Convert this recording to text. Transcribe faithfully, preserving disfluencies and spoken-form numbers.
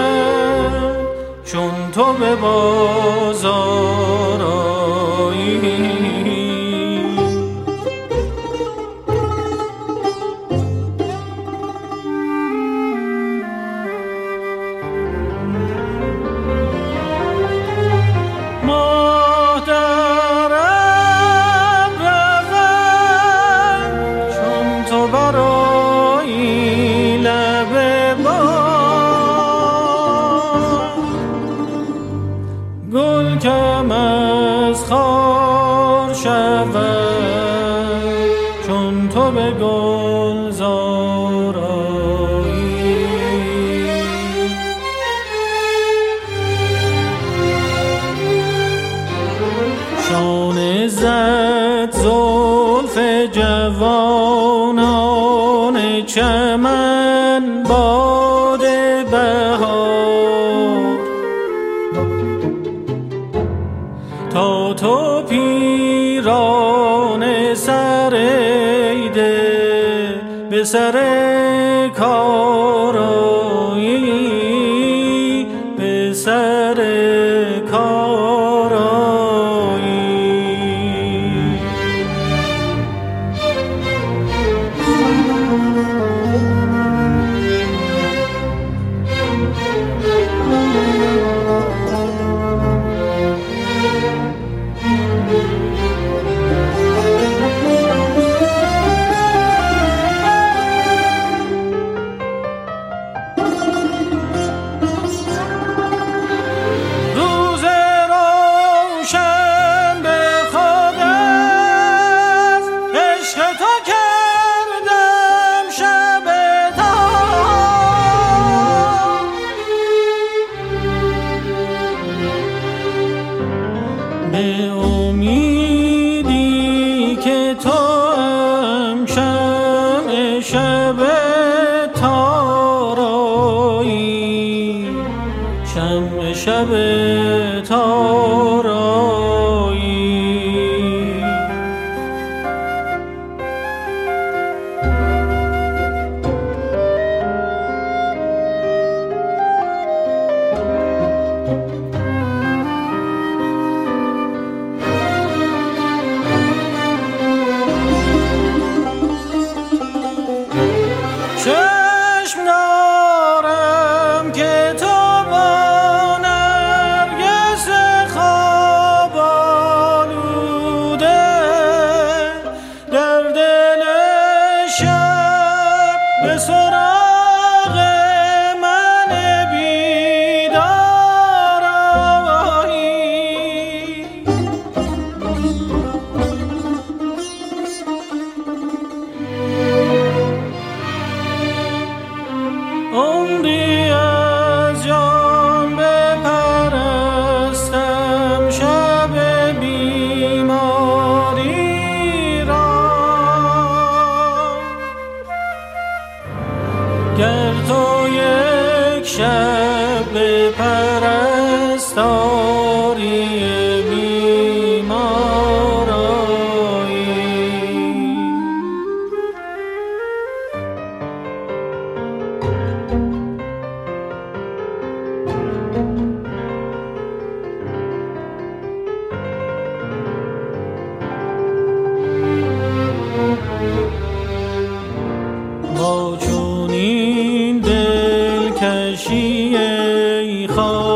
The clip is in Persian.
چون تو به بازار آیی. گل کم از خار شود چون تو به گلزار آیی. شانه زد زلف جوانان چمن باد بهار تا تو پیرانه سر ایده به سر کار آیی، به سر کار آیی. به امیدی که تو هم شمع شب تارایی، شمع شب تارایی. چشم دارم که تو با نرگس خواب آلوده در دل شب به سراغ من بیدار آیی. عمری از جان بپرستم شب بیماری را، گر تو یک شب بپرستاری بیمار آیی. با چنین دلکشی ای خواهر